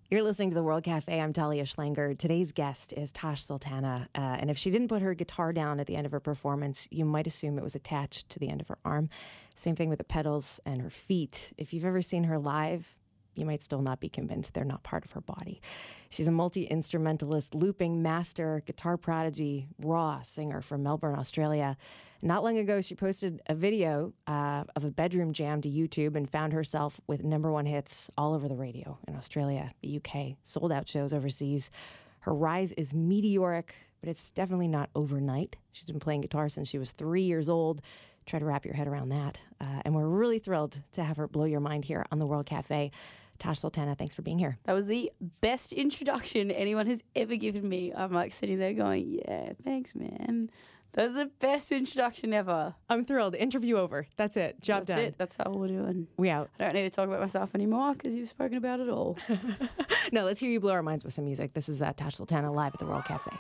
You're listening to the World Cafe. I'm Talia Schlanger. Today's guest is Tash Sultana. And if she didn't put her guitar down at the end of her performance, you might assume it was attached to the end of her arm. Same thing with the pedals and her feet. If you've ever seen her live, you might still not be convinced they're not part of her body. She's a multi-instrumentalist, looping master, guitar prodigy, raw singer from Melbourne, Australia. Not long ago, she posted a video of a bedroom jam to YouTube and found herself with #1 hits all over the radio in Australia, the UK, sold-out shows overseas. Her rise is meteoric, but it's definitely not overnight. She's been playing guitar since she was 3 years old. Try to wrap your head around that. And we're really thrilled to have her blow your mind here on the World Cafe. Tash Sultana, thanks for being here. That was the best introduction anyone has ever given me. I'm like sitting there going, yeah, thanks, man. That was the best introduction ever. I'm thrilled. Interview over. That's it. Job done. That's it. That's how we're doing. We out. I don't need to talk about myself anymore because you've spoken about it all. No, let's hear you blow our minds with some music. This is Tash Sultana live at the World Cafe.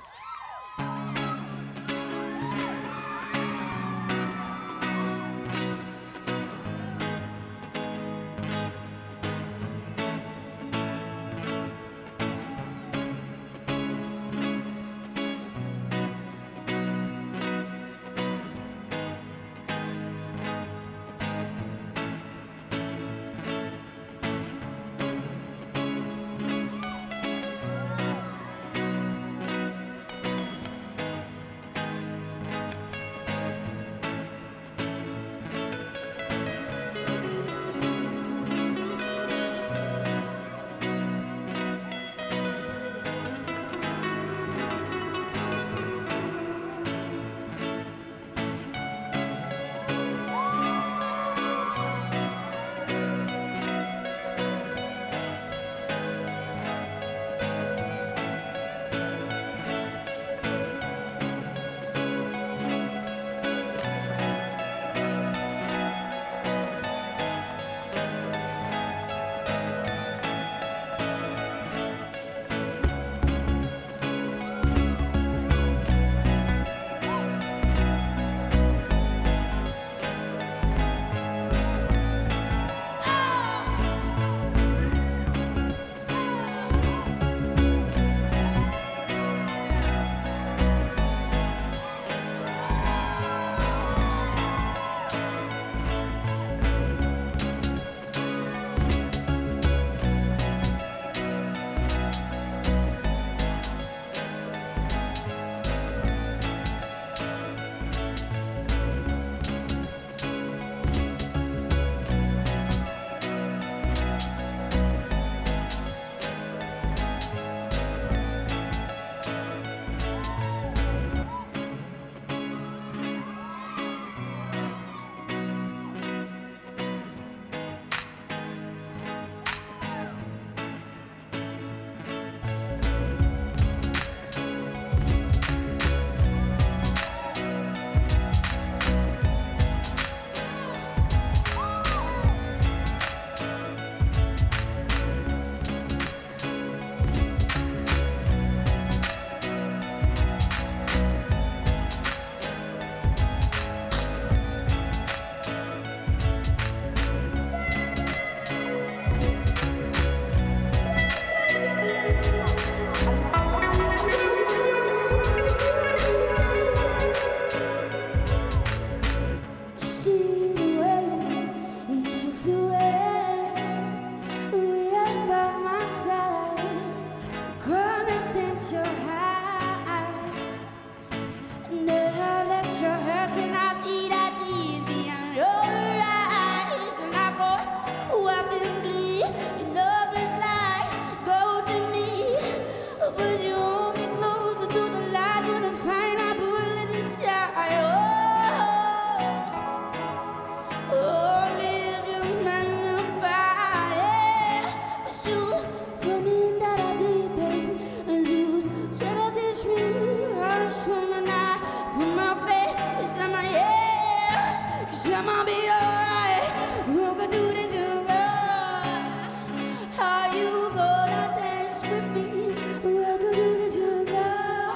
I'ma be alright. Welcome to the jungle. How you gonna dance with me? Welcome to the jungle.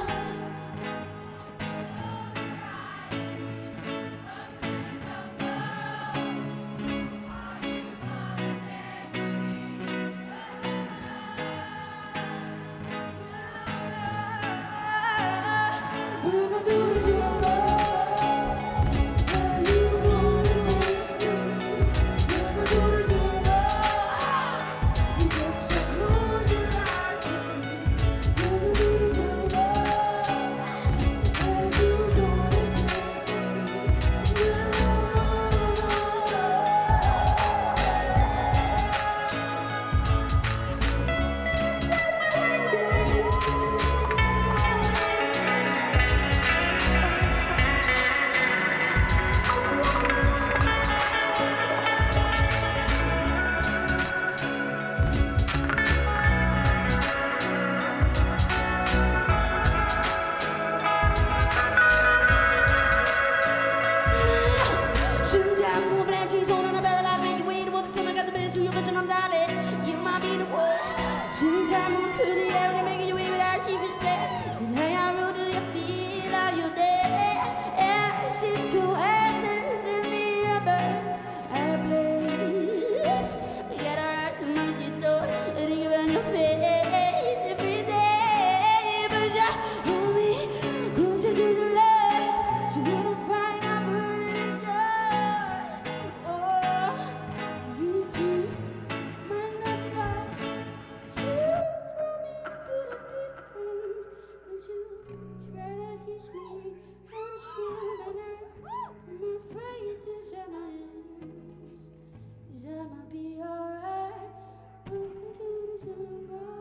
Could you ever make you wait without she was there? Today I wrote, do you feel like you're dead? Ashes to ashes in the embers ablaze. Get our eyes and mercy door, and give on your face every day. But you hold me closer to the light, so we don't find our burning inside. Oh, if you magnify, choose for me to the deep end. Would you try to teach me how to swim at night? My faith is in my hands, 'cause I'ma be alright. Welcome to the jungle.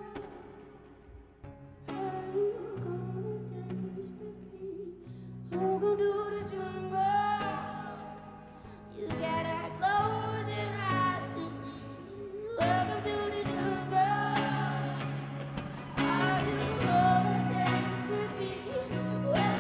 Are you gonna dance with me? Welcome to the jungle. You gotta close your eyes to see. Welcome to the jungle. Are you gonna dance with me? Well,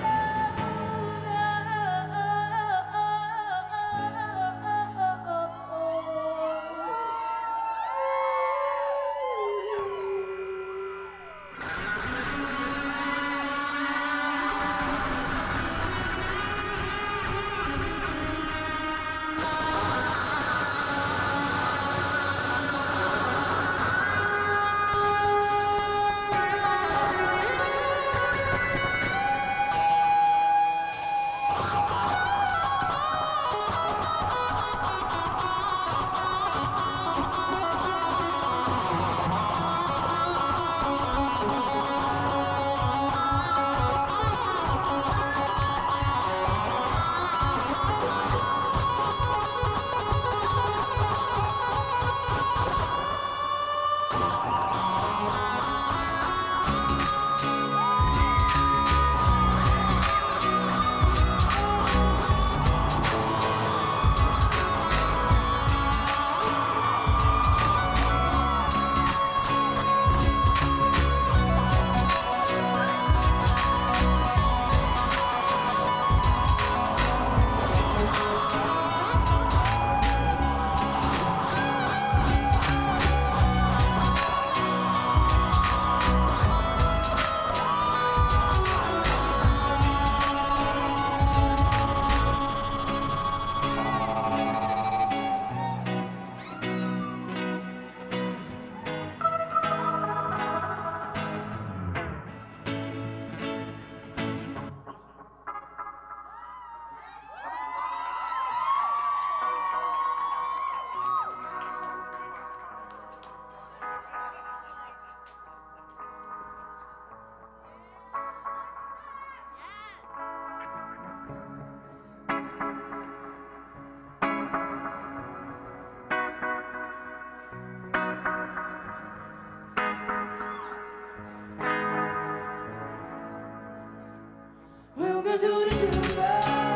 welcome to the jungle.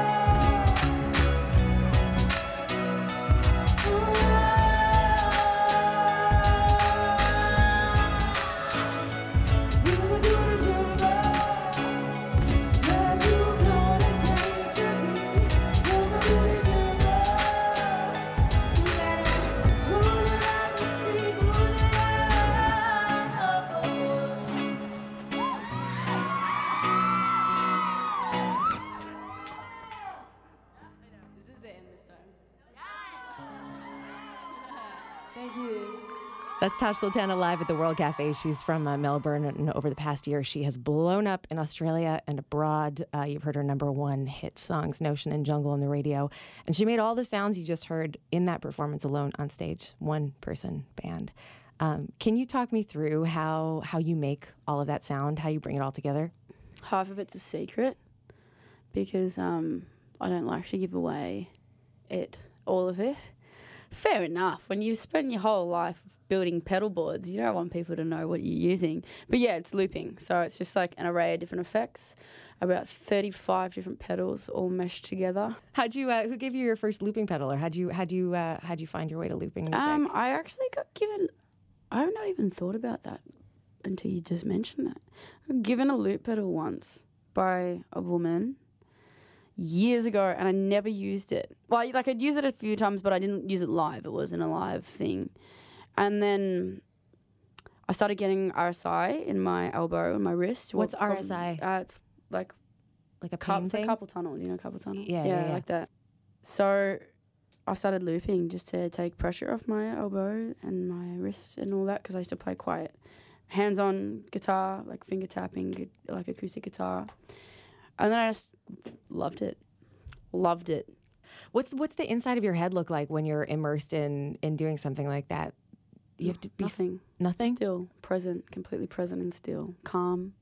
Welcome to the jungle. Are you gonna dance with me? Welcome to the jungle. You gotta close your eyes and see, close your eyes. This is the end this time. Thank you. That's Tash Sultana live at the World Cafe. She's from Melbourne, and over the past year, she has blown up in Australia and abroad. You've heard her #1 hit songs, Notion and Jungle, on the radio. And she made all the sounds you just heard in that performance alone on stage, one-person band. Can you talk me through how you make all of that sound, how you bring it all together? Half of it's a secret because I don't like to give away all of it. Fair enough. When you've spent your whole life building pedal boards, you don't want people to know what you're using. But yeah, it's looping. So it's just like an array of different effects, about 35 different pedals all meshed together. How'd you? Who gave you your first looping pedal, or how'd you find your way to looping music? I actually got given. I have not even thought about that until you just mentioned that. I got given a loop pedal once by a woman years ago, and I never used it. Well, like I'd use it a few times, but I didn't use it live. It wasn't a live thing. And then I started getting RSI in my elbow and my wrist. What's RSI? It's like a it's pain a thing? carpal tunnel. You know carpal tunnel? Yeah. like that. So I started looping just to take pressure off my elbow and my wrist and all that because I used to play quite hands-on guitar, like finger tapping, like acoustic guitar. And then I just loved it. Loved it. What's the inside of your head look like when you're immersed in doing something like that? You have to be Nothing. Still present, completely present and still, calm.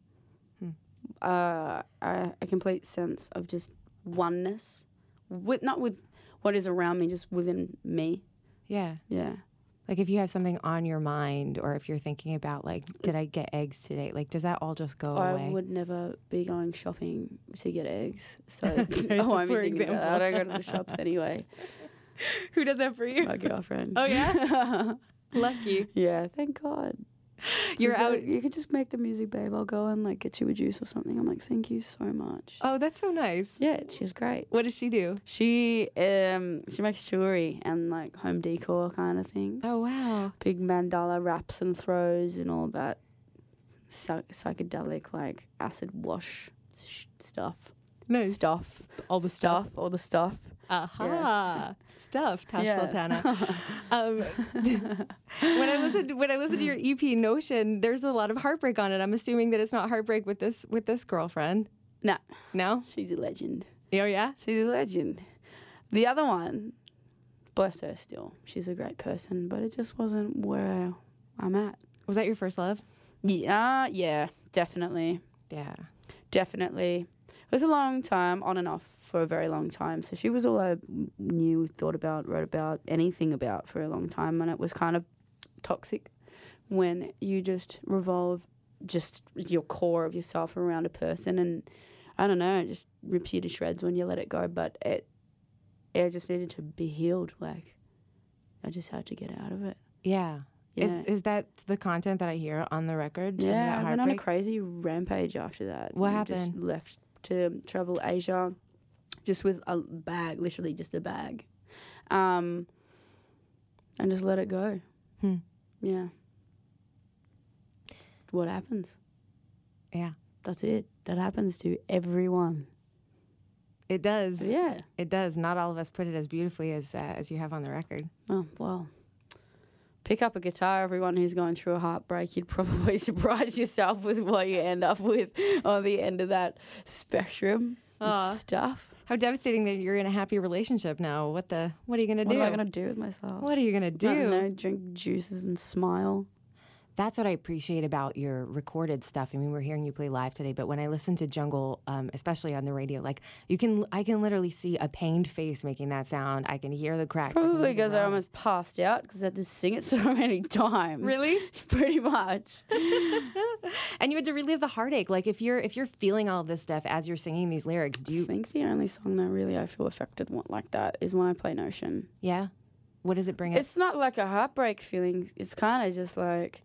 A complete sense of just oneness, not with what is around me, just within me. Yeah. Yeah. Like if you have something on your mind, or if you're thinking about like, did I get eggs today? Like, does that all just go away? I would never be going shopping to get eggs, so I won't be thinking about that. I don't go to the shops anyway. Who does that for you? My girlfriend. Oh yeah. Lucky. Yeah, thank God. You're out. Like, you could just make the music, babe. I'll go and like get you a juice or something. I'm like, thank you so much. Oh, that's so nice. Yeah, she's great. What does she do? She makes jewelry and like home decor kind of things. Oh wow. Big mandala wraps and throws and all that psychedelic like acid wash stuff. Nice. Stuff. All the stuff. All the stuff. Aha. Yeah. Stuff, Tash Yeah. Sultana. When I listened to your EP Notion, there's a lot of heartbreak on it. I'm assuming that it's not heartbreak with this girlfriend. No. No? She's a legend. Oh yeah? She's a legend. The other one, bless her still. She's a great person, but it just wasn't where I'm at. Was that your first love? Yeah, definitely. Yeah. Definitely. It was a long time, on and off for a very long time. So she was all I knew, thought about, wrote about, anything about for a long time. And it was kind of toxic when you just revolve just your core of yourself around a person. And I don't know, it just rips you to shreds when you let it go. But it just needed to be healed. Like, I just had to get out of it. Yeah. Yeah. Is that the content that I hear on the record? Some of Yeah, that I went on a heartbreak? crazy rampage after that. What And happened? Just left to travel Asia, just with a bag, literally just a bag, and just let it go. Yeah. It's what happens? Yeah. That's it. That happens to everyone. It does. Yeah. It does. Not all of us put it as beautifully as you have on the record. Oh, well. Pick up a guitar, everyone who's going through a heartbreak. You'd probably surprise yourself with what you end up with on the end of that spectrum of stuff. How devastating that you're in a happy relationship now. What are you going to do? What am I going to do with myself? What are you going to do? I don't know, drink juices and smile. That's what I appreciate about your recorded stuff. I mean, we're hearing you play live today, but when I listen to Jungle, especially on the radio, like I can literally see a pained face making that sound. I can hear the cracks. Probably because I almost passed out because I had to sing it so many times. Really? Pretty much. And you had to relive the heartache. Like if you're feeling all of this stuff as you're singing these lyrics, do I you? think the only song that really I feel affected like that is when I play Notion. Yeah. What does it bring up? It's not like a heartbreak feeling. It's kind of just like,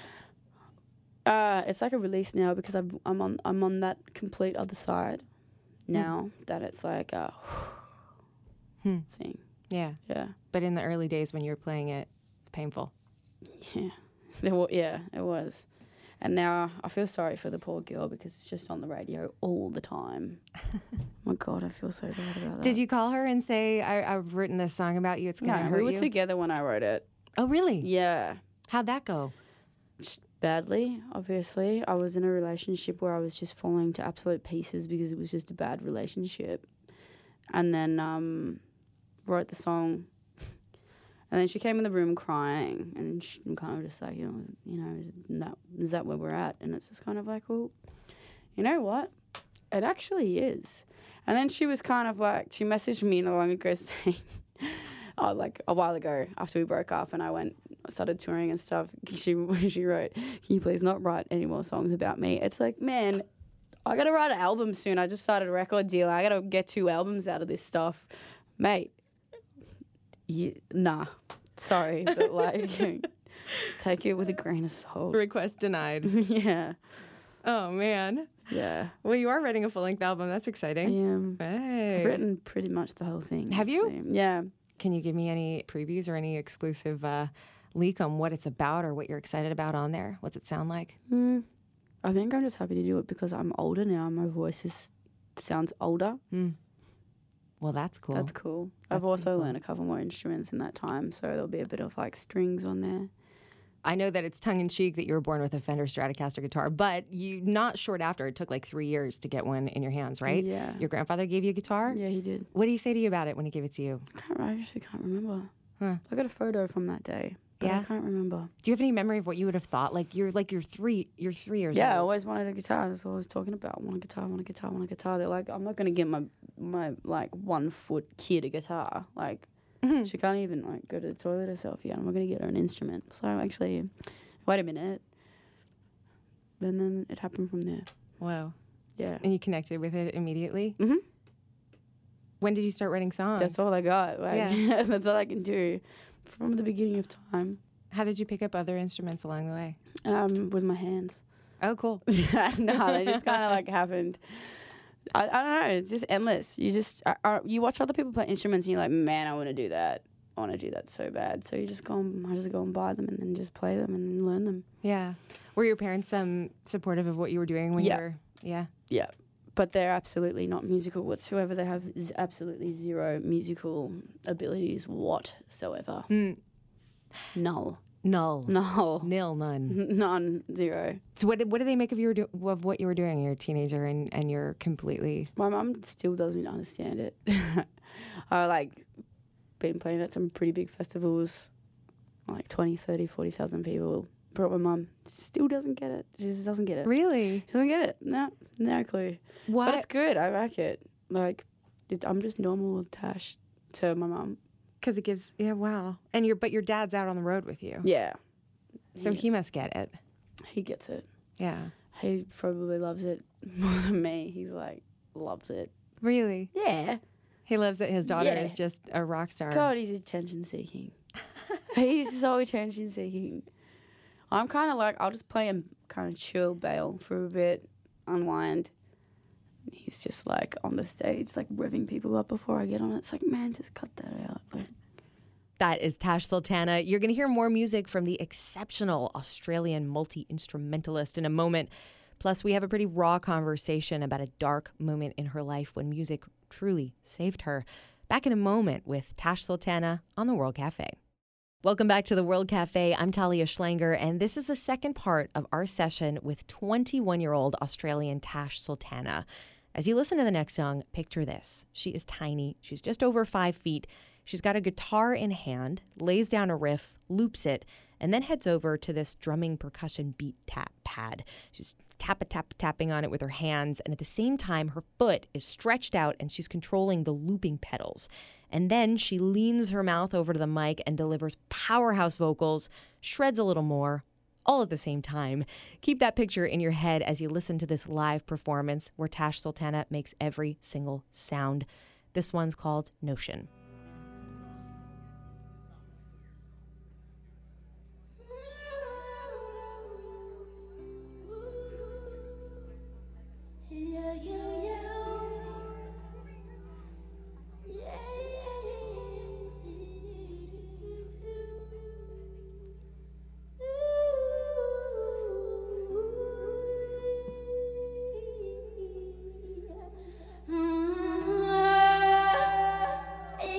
it's like a release now because I'm on that complete other side now that it's like a thing. Yeah. Yeah. But in the early days when you were playing it, painful. Yeah. It was. And now I feel sorry for the poor girl because it's just on the radio all the time. My God, I feel so bad about that. Did you call her and say, I've written this song about you, it's going to hurt we were you? together when I wrote it. Oh, really? Yeah. How'd that go? Just badly, obviously. I was in a relationship where I was just falling to absolute pieces because it was just a bad relationship. And then wrote the song. And then she came in the room crying, and she kind of just like, is that where we're at? And it's just kind of like, well, you know what? It actually is. And then she was kind of like, she messaged me not long ago saying, like a while ago after we broke up and I started touring and stuff, she wrote, can you please not write any more songs about me? It's like, man, I got to write an album soon. I just started a record deal. I got to get 2 albums out of this stuff. Mate. Nah, sorry, but like, take it with a grain of salt. Request denied. Yeah. Oh, man. Yeah. Well, you are writing a full-length album. That's exciting. Hey. I've written pretty much the whole thing. Have you? actually. Yeah. Can you give me any previews or any exclusive leak on what it's about or what you're excited about on there? What's it sound like? I think I'm just happy to do it because I'm older now. My voice sounds older. Well, that's cool. That's cool. That's I've also cool. learned a couple more instruments in that time, so there'll be a bit of like strings on there. I know that it's tongue-in-cheek that you were born with a Fender Stratocaster guitar, but you not short after. It took like 3 years to get one in your hands, right? Yeah. Your grandfather gave you a guitar? Yeah, he did. What did he say to you about it when he gave it to you? I actually can't remember. Huh. I got a photo from that day, but Yeah? I can't remember. Do you have any memory of what you would have thought? You're 3 years Yeah, I old. always wanted a guitar. That's what I was talking about. I want a guitar, I want a guitar, I want a guitar. They're like, I'm not going to get my like 1 foot kid a guitar. Like, she can't even like go to the toilet herself yet. I'm not going to get her an instrument. So actually, wait a minute. And then it happened from there. Wow. Yeah. And you connected with it immediately? Mhm. When did you start writing songs? That's all I got. Like, Yeah. that's all I can do from the beginning of time. How did you pick up other instruments along the way? With my hands. Oh, cool. No, they just kind of like happened. I don't know. It's just endless. You just you watch other people play instruments and you're like, man, I want to do that. I want to do that so bad. So you just go and buy them and then just play them and then learn them. Yeah. Were your parents supportive of what you were doing when you Yeah. were? Yeah. Yeah. But they're absolutely not musical whatsoever. They have absolutely zero musical abilities whatsoever. Null. Null. Null. Nil, none. None. Zero. So what do they make of of what you were doing? You're a teenager and you're completely... My mum still doesn't understand it. I like been playing at some pretty big festivals, like 20, 30, 40,000 people. Brought my mum. She still doesn't get it. She just doesn't get it. Really? She doesn't get it. No clue. What? But it's good. I like it. Like, I'm just normal Tash to my mum. Because it gives... Yeah, wow. But your dad's out on the road with you. Yeah. So he is. must get it. He gets it. Yeah. He probably loves it more than me. He's like, loves it. Really? Yeah. He loves that his daughter Yeah. is just a rock star. God, he's attention seeking. He's so attention seeking. I'm kind of like, I'll just play and kind of chill, bail for a bit, unwind. He's just like on the stage, like revving people up before I get on it. It's like, man, just cut that out. Like, That is Tash Sultana. You're going to hear more music from the exceptional Australian multi-instrumentalist in a moment. Plus, we have a pretty raw conversation about a dark moment in her life when music truly saved her. Back in a moment with Tash Sultana on the World Cafe. Welcome back to the World Cafe. I'm Talia Schlanger, and this is the second part of our session with 21-year-old Australian Tash Sultana. As you listen to the next song, picture this. She is tiny. She's just over 5 feet. She's got a guitar in hand, lays down a riff, loops it, and then heads over to this drumming percussion beat tap pad. She's tapping on it with her hands, and at the same time, her foot is stretched out and she's controlling the looping pedals. And then she leans her mouth over to the mic and delivers powerhouse vocals, shreds a little more, all at the same time. Keep that picture in your head as you listen to this live performance where Tash Sultana makes every single sound. This one's called Notion. Yeah.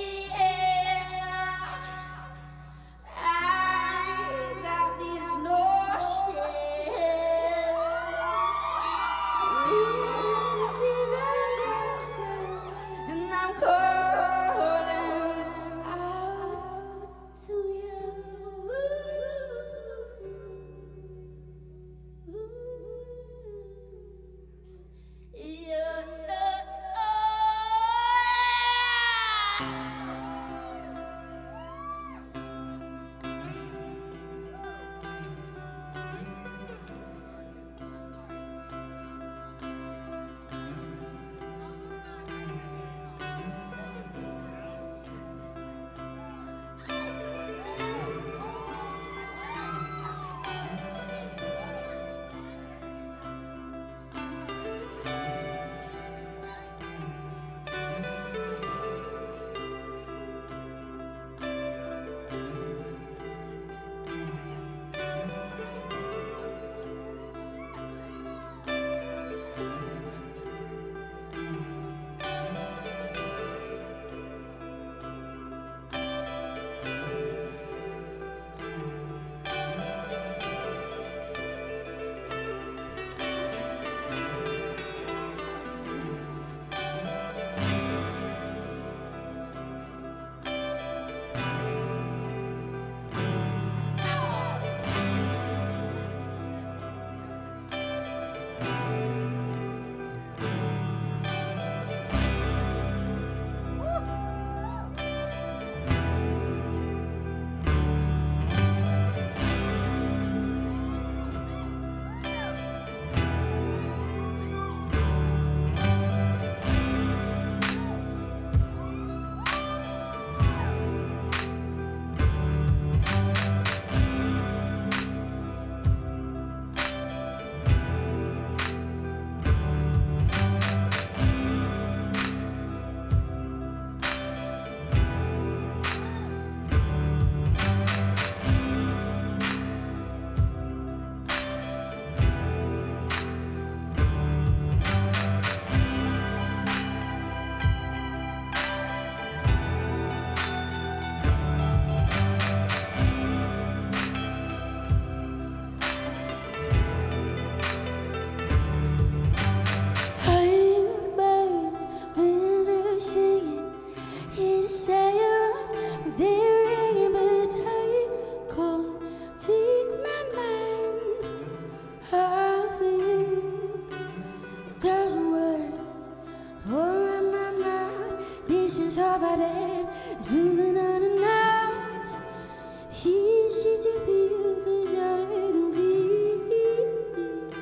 I feel a thousand words pour in my mouth. Visions of our dead is moving unannounced. Easy to feel 'cause I don't feel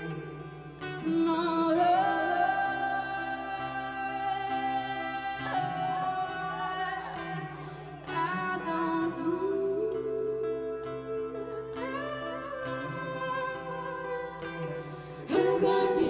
no I don't feel. I'm going to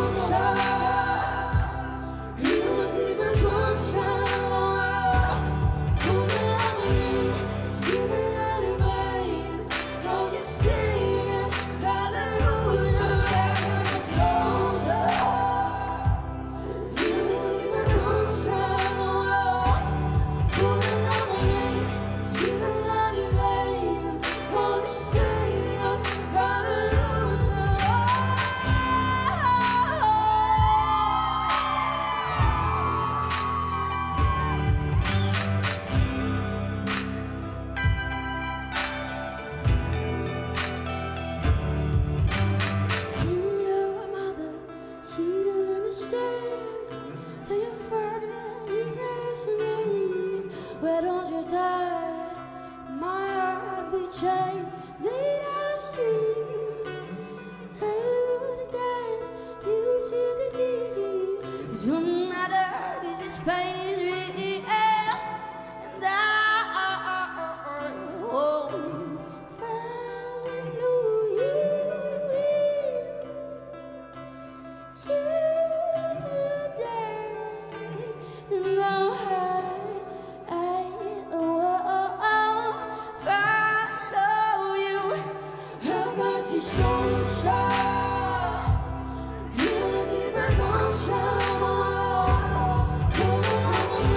why don't you tie my heart be chains made out of string? I would dance, you see the deep. It don't matter, this pain is real, and I won't follow you till the day, and I'll hide. Sunshine, you the deepest sunshine. Come on,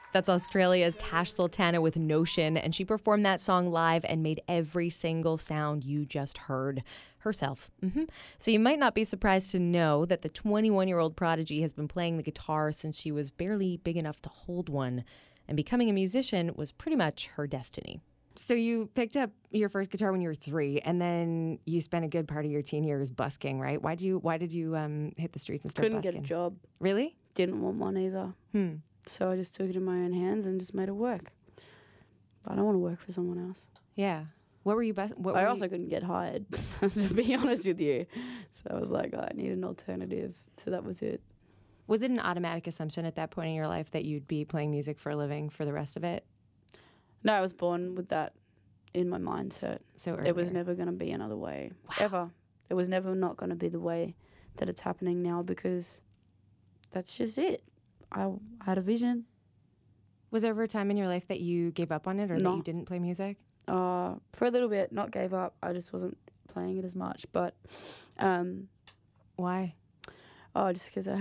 That's Australia's Tash Sultana with Notion, and she performed that song live and made every single sound you just heard herself. So you might not be surprised to know that the 21-year-old prodigy has been playing the guitar since she was barely big enough to hold one, and becoming a musician was pretty much her destiny. So you picked up your first guitar when you were 3, and then you spent a good part of your teen years busking, right? Why did you hit the streets and start Couldn't busking? get a job. Really? Didn't want one either. So I just took it in my own hands and just made it work. I don't want to work for someone else. Yeah. What were you I also couldn't get hired, to be honest with you. So I was like, I need an alternative. So that was it. Was it an automatic assumption at that point in your life that you'd be playing music for a living for the rest of it? No, I was born with that in my mindset. So it was never going to be another way, ever. It was never not going to be the way that it's happening now, because that's just it. I had a vision. Was there ever a time in your life that you gave up on it, or that you didn't play music? For a little bit, not gave up. I just wasn't playing it as much. But why? Oh, just because I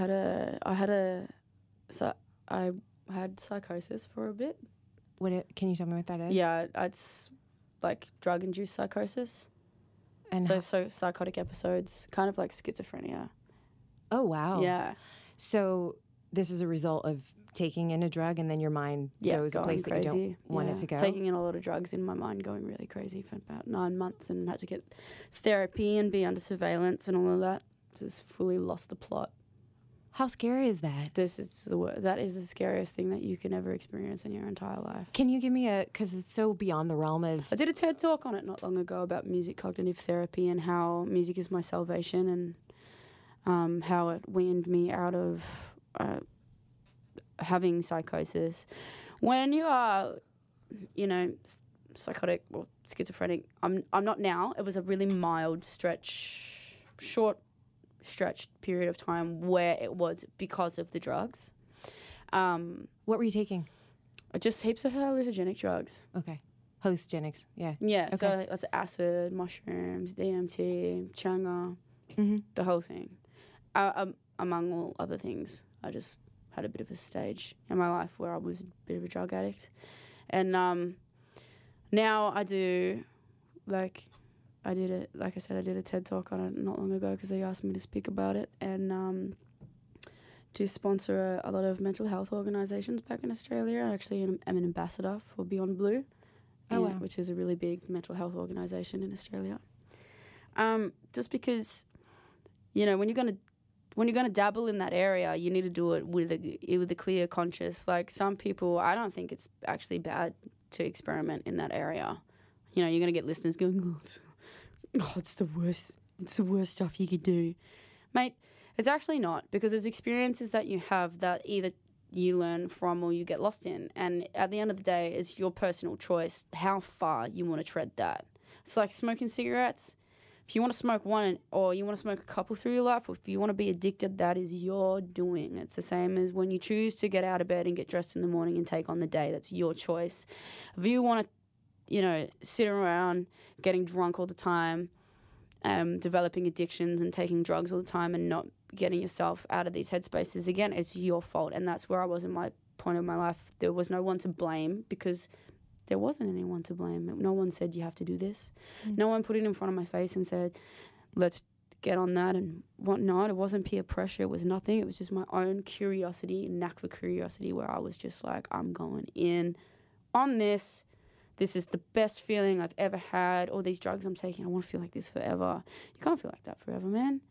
had psychosis for a bit. Can you tell me what that is? Yeah, it's like drug-induced psychosis. And so psychotic episodes, kind of like schizophrenia. Oh, wow. Yeah. So this is a result of taking in a drug, and then your mind goes a place crazy. that you don't want it to go? Taking in a lot of drugs in my mind, going really crazy for about 9 months, and had to get therapy and be under surveillance and all of that. Just fully lost the plot. How scary is that? That is the scariest thing that you can ever experience in your entire life. Can you give me because it's so beyond the realm of... I did a TED Talk on it not long ago about music cognitive therapy and how music is my salvation, and how it weaned me out of having psychosis. When you are, psychotic or schizophrenic, I'm not now. It was a really mild short stretched period of time where it was because of the drugs. What were you taking? Just heaps of hallucinogenic drugs. Okay. Hallucinogenics, yeah. Yeah, okay. So lots of acid, mushrooms, DMT, changa, the whole thing. Among all other things, I just had a bit of a stage in my life where I was a bit of a drug addict. And now I do, I did a TED Talk on it not long ago because they asked me to speak about it, and do sponsor a lot of mental health organisations back in Australia. I actually am an ambassador for Beyond Blue, which is a really big mental health organisation in Australia. Just because, when you're gonna dabble in that area, you need to do it with a clear conscience. Like some people, I don't think it's actually bad to experiment in that area. You're gonna get listeners going, it's the worst. It's the worst stuff you could do. Mate, it's actually not, because there's experiences that you have that either you learn from or you get lost in. And at the end of the day, it's your personal choice how far you want to tread that. It's like smoking cigarettes. If you want to smoke one or you want to smoke a couple through your life, or if you want to be addicted, that is your doing. It's the same as when you choose to get out of bed and get dressed in the morning and take on the day. That's your choice. If you want to, sit around getting drunk all the time, developing addictions and taking drugs all the time and not getting yourself out of these headspaces, again, it's your fault. And that's where I was in my point of my life. There was no one to blame because there wasn't anyone to blame. No one said you have to do this. No one put it in front of my face and said, let's get on that and whatnot. It wasn't peer pressure. It was nothing. It was just my own curiosity, knack for curiosity, where I was just like, I'm going in on this. This is the best feeling I've ever had. All these drugs I'm taking, I want to feel like this forever. You can't feel like that forever, man.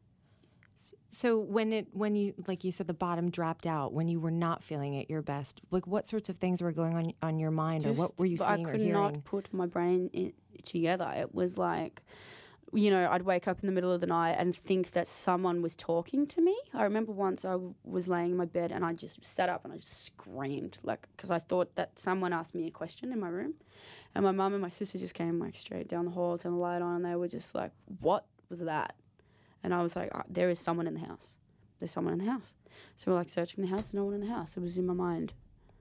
So when you, like you said, the bottom dropped out, when you were not feeling at your best, like what sorts of things were going on your mind, or what were you seeing or hearing? I could not put my brain together. It was like, I'd wake up in the middle of the night and think that someone was talking to me. I remember once I was laying in my bed and I just sat up and I just screamed, because I thought that someone asked me a question in my room. And my mum and my sister just came straight down the hall, turned the light on, and they were just like, what was that? And I was like, there is someone in the house. There's someone in the house. So we're searching the house, no one in the house. It was in my mind.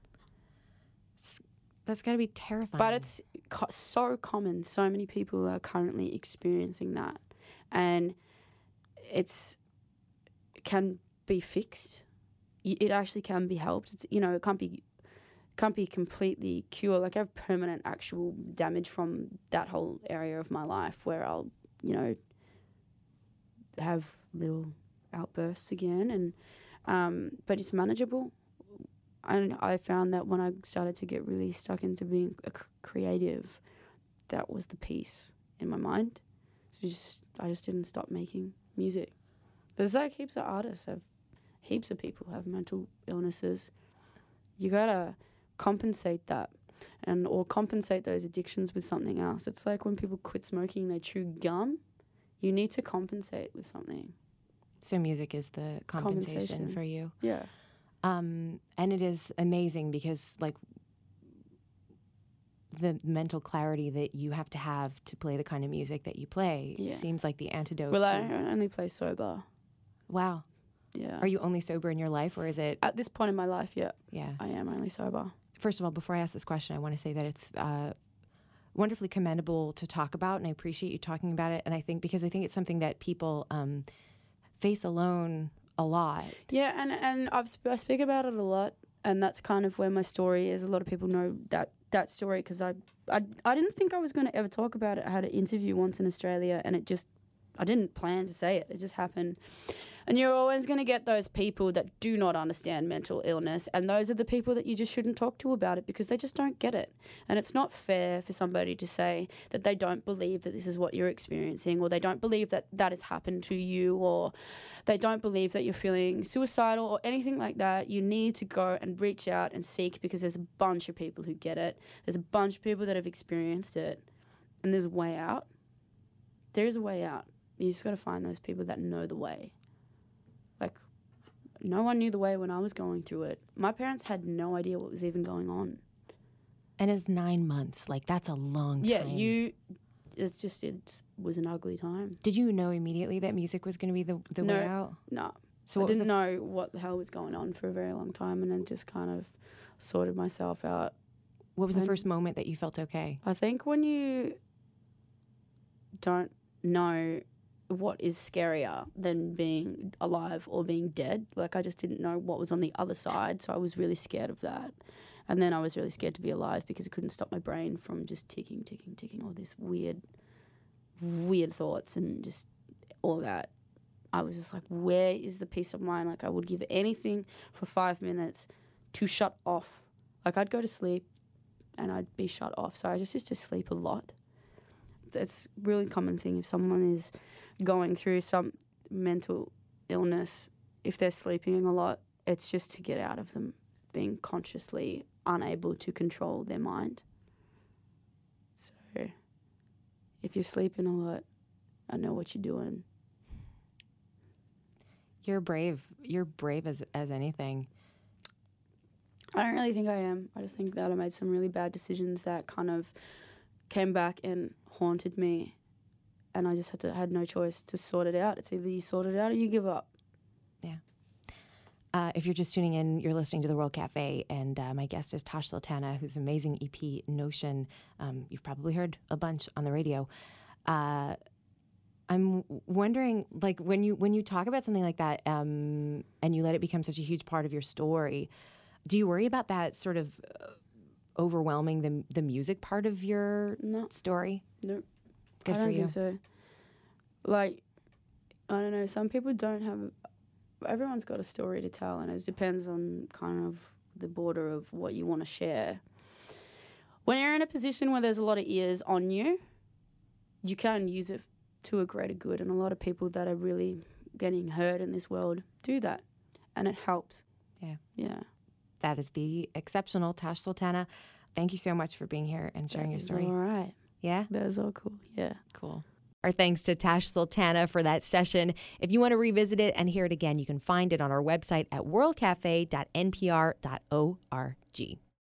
That's got to be terrifying. But it's so common. So many people are currently experiencing that. And it can be fixed. It actually can be helped. It can't be can't be completely cured. Like I have permanent actual damage from that whole area of my life where I'll, you know, have little outbursts again, and but it's manageable. And I found that when I started to get really stuck into being a creative, that was the peace in my mind. So I just didn't stop making music. There's like heaps of artists heaps of people have mental illnesses. You gotta compensate that or compensate those addictions with something else. It's like when people quit smoking, they chew gum. You need to compensate with something. So music is the compensation for you. Yeah. And it is amazing because, like, the mental clarity that you have to play the kind of music that you play seems like the antidote. Well, I only play sober. Wow. Yeah. Are you only sober in your life, or is it? At this point in my life, yeah. Yeah. I am only sober. First of all, before I ask this question, I want to say that it's wonderfully commendable to talk about, and I appreciate you talking about it. And I think it's something that people face alone a lot. Yeah, and I speak about it a lot, and that's kind of where my story is. A lot of people know that story because I didn't think I was going to ever talk about it. I had an interview once in Australia, and I didn't plan to say it. It just happened. And you're always going to get those people that do not understand mental illness, and those are the people that you just shouldn't talk to about it because they just don't get it. And it's not fair for somebody to say that they don't believe that this is what you're experiencing, or they don't believe that that has happened to you, or they don't believe that you're feeling suicidal or anything like that. You need to go and reach out and seek, because there's a bunch of people who get it. There's a bunch of people that have experienced it, and there's a way out. There is a way out. You just got to find those people that know the way. Like, no one knew the way when I was going through it. My parents had no idea what was even going on. And it's 9 months. Like, that's a long time. Yeah, it was an ugly time. Did you know immediately that music was going to be the way out? No. So I didn't know what the hell was going on for a very long time, and then just kind of sorted myself out. What was the first moment that you felt okay? I think when you don't know what is scarier than being alive or being dead. Like, I just didn't know what was on the other side, so I was really scared of that. And then I was really scared to be alive because it couldn't stop my brain from just ticking, all these weird thoughts and just all that. I was just like, where is the peace of mind? Like, I would give anything for 5 minutes to shut off. Like, I'd go to sleep and I'd be shut off. So I just used to sleep a lot. It's a really common thing if someone is going through some mental illness, if they're sleeping a lot, it's just to get out of them being consciously unable to control their mind. So if you're sleeping a lot, I know what you're doing. You're brave. You're brave as anything. I don't really think I am. I just think that I made some really bad decisions that kind of came back and haunted me. And I just had no choice to sort it out. It's either you sort it out or you give up. Yeah. If you're just tuning in, you're listening to The World Cafe, and my guest is Tash Sultana, whose amazing EP, Notion. You've probably heard a bunch on the radio. I'm wondering, like, when you talk about something like that and you let it become such a huge part of your story, do you worry about that sort of overwhelming the music part of your story? No. Good I don't for you. think so. Like, I don't know, some people don't have... Everyone's got a story to tell, and it depends on kind of the border of what you want to share. When you're in a position where there's a lot of ears on you, you can use it to a greater good, and a lot of people that are really getting hurt in this world do that, and it helps. Yeah. Yeah. That is the exceptional Tash Sultana. Thank you so much for being here and sharing your story. All right. Yeah? That was all cool. Yeah. Cool. Our thanks to Tash Sultana for that session. If you want to revisit it and hear it again, you can find it on our website at worldcafe.npr.org.